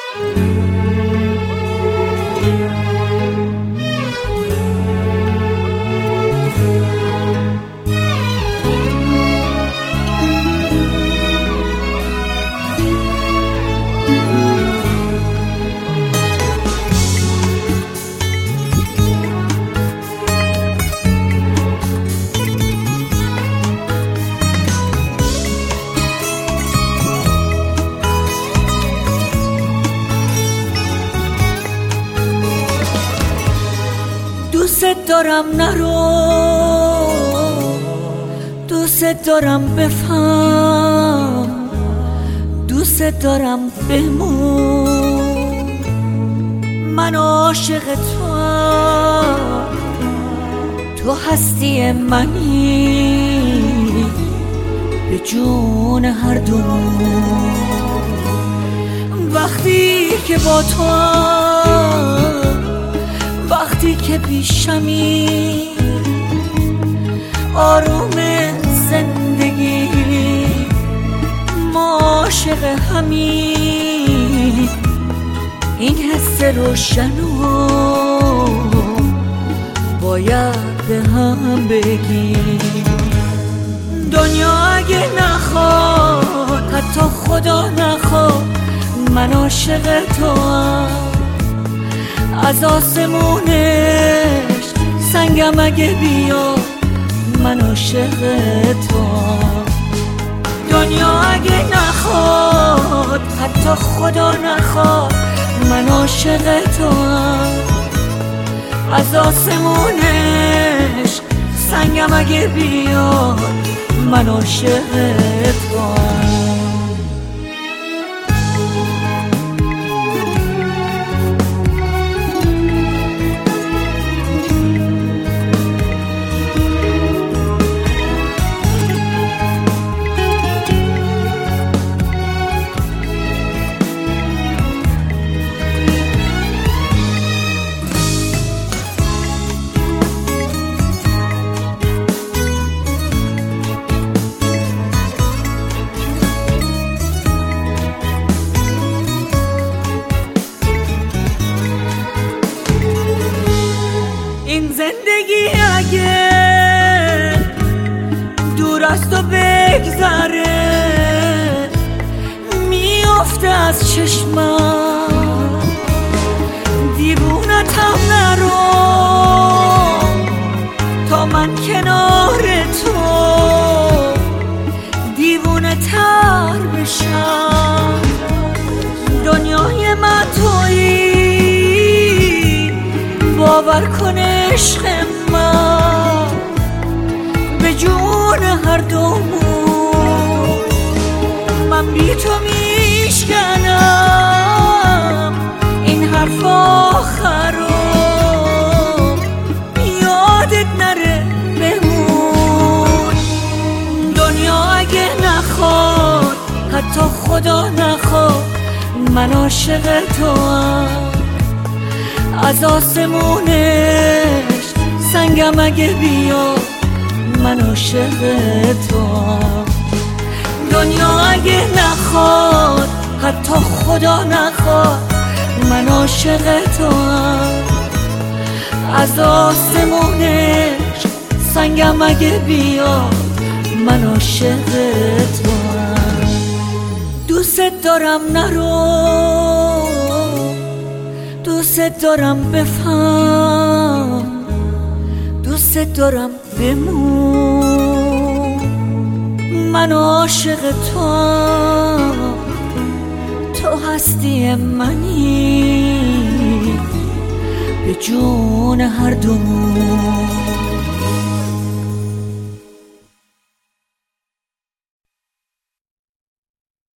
دوست دارم نرو، دوست دارم بفهم، دوست دارم بمون. من عاشق توام، تو هستی منی، به جون هر دومون. وقتی که با توام، وقتی که پیشمی، آروم زندگی، ما عاشق همین. این حس روشنو باید به هم بگیم. دنیا اگه نخواد، حتی خدا نخواد، من عاشق توام. از آسمونش سنگم اگه بیاد، من عاشق توام. دنیا اگه نخواد، حتی خدا نخواد، من عاشق توام. از آسمونش سنگم اگه بیاد، من عاشق توام. این زندگی اگه دور از تو بگذره، میافته از چشمم. دیوونتم نرو تا من کنار تو دیوونه تر بشم. دنیای من تویی، باور کن عشق من، به جون هر دومون. من بی تو میشکنم این حرف آخرو، یادت نره بمون. دنیا اگه نخواد، حتی خدا نخواد، من عاشق توام. از آسمونش سنگم اگه بیاد، من عاشق توام. دنیا اگه نخواد، حتی خدا نخواد، من عاشق توام. از آسمونش سنگم اگه بیاد، من عاشق توام. دوست دارم نرو، دوست دارم بفهم، دوست دارم بمون. من عاشق توام، تو هستی منی، به جون هر دومون.